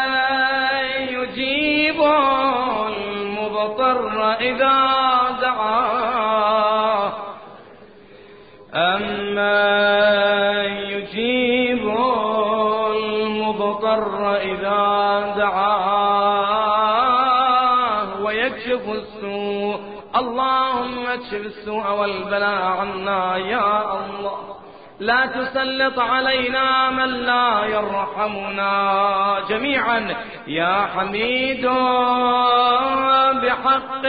يجيب المضطر إذا دعاه، أما يجيب المضطر إذا دعاه ويكشف السوء اكشف السوء والبلاء عنا يا الله. لا تسلط علينا من لا يرحمنا جميعا يا حميد بحق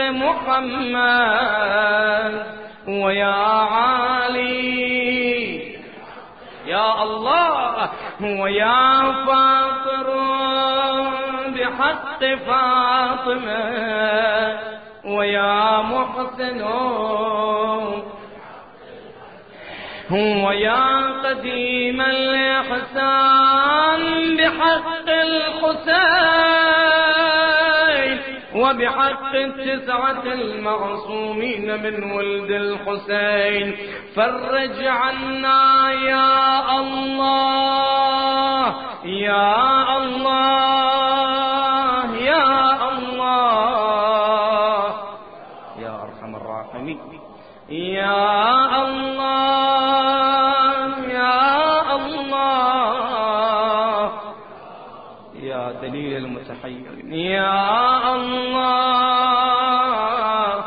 محمد ويا عالي يا الله ويا فاطر بحق فاطمة ويا محسن ويا قديم الإحسان بحق الحسين وبحق 9 المعصومين من ولد الحسين. فرج عنا يا الله يا الله يا الله يا أرحم الراحمين يا الله يا الله يا دليل المتحيرين يا الله.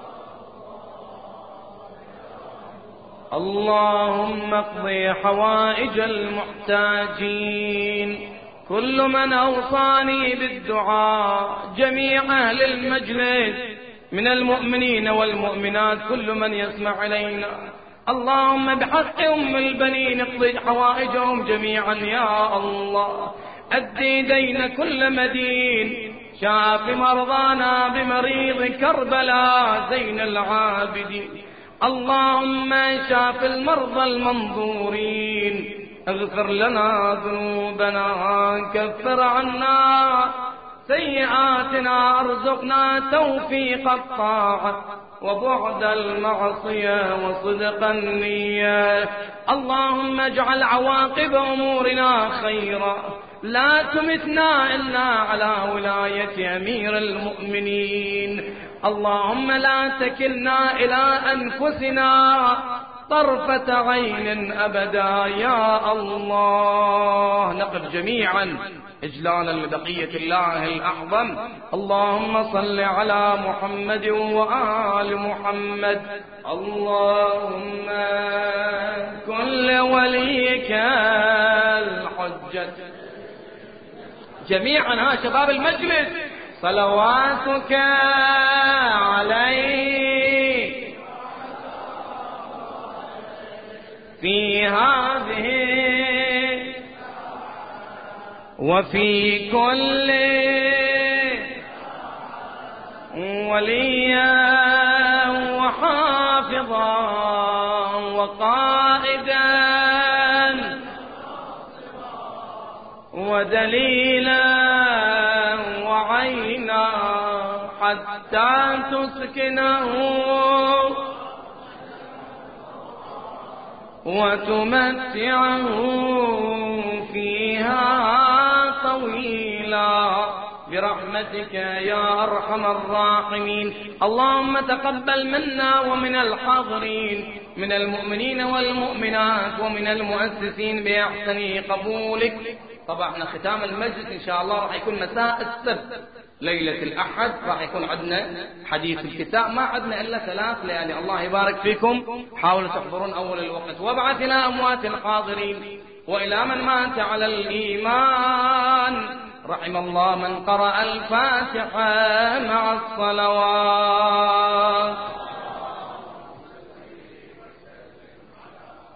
اللهم اقضي حوائج المحتاجين. كل من أوصاني بالدعاء جميع أهل المجلس من المؤمنين والمؤمنات كل من يسمع إلينا اللهم بحق أم البنين اقضي حوائجهم جميعا يا الله. أدي دين كل مدين. شاف مرضانا بمريض كربلاء زين العابدين. اللهم شاف المرضى المنظورين. اغفر لنا ذنوبنا كفر عنا سيئاتنا ارزقنا توفيق الطاعة وبعد المعصية وصدق النية. اللهم اجعل عواقب أمورنا خيرا. لا تمتنا إلا على ولاية أمير المؤمنين. اللهم لا تكلنا إلى أنفسنا طرفة عين أبدا يا الله. نقف جميعا إجلالا لبقية الله الأعظم. اللهم صل على محمد وآل محمد. اللهم كن وليك الحجة جميعا. ها شباب المجلس صلواتك عليه في هذه وفي كل وليا وحافظا وقائدا ودليلا وعينا حتى تسكنه وتمتعه فيها طويلا برحمتك يا أرحم الراحمين. اللهم تقبل منا ومن الحاضرين من المؤمنين والمؤمنات ومن المؤسسين بأحسن قبولك. طبعا احنا ختام المجلس إن شاء الله راح يكون مساء السبت ليلة الأحد راح يكون عندنا حديث الكتاب. ما عندنا إلا 3 ليالي. الله يبارك فيكم. حاولوا تحضرون أول الوقت. وابعث إلى أموات الحاضرين وإلى من مات على الإيمان. رحم الله من قرأ الفاتحة مع الصلوات.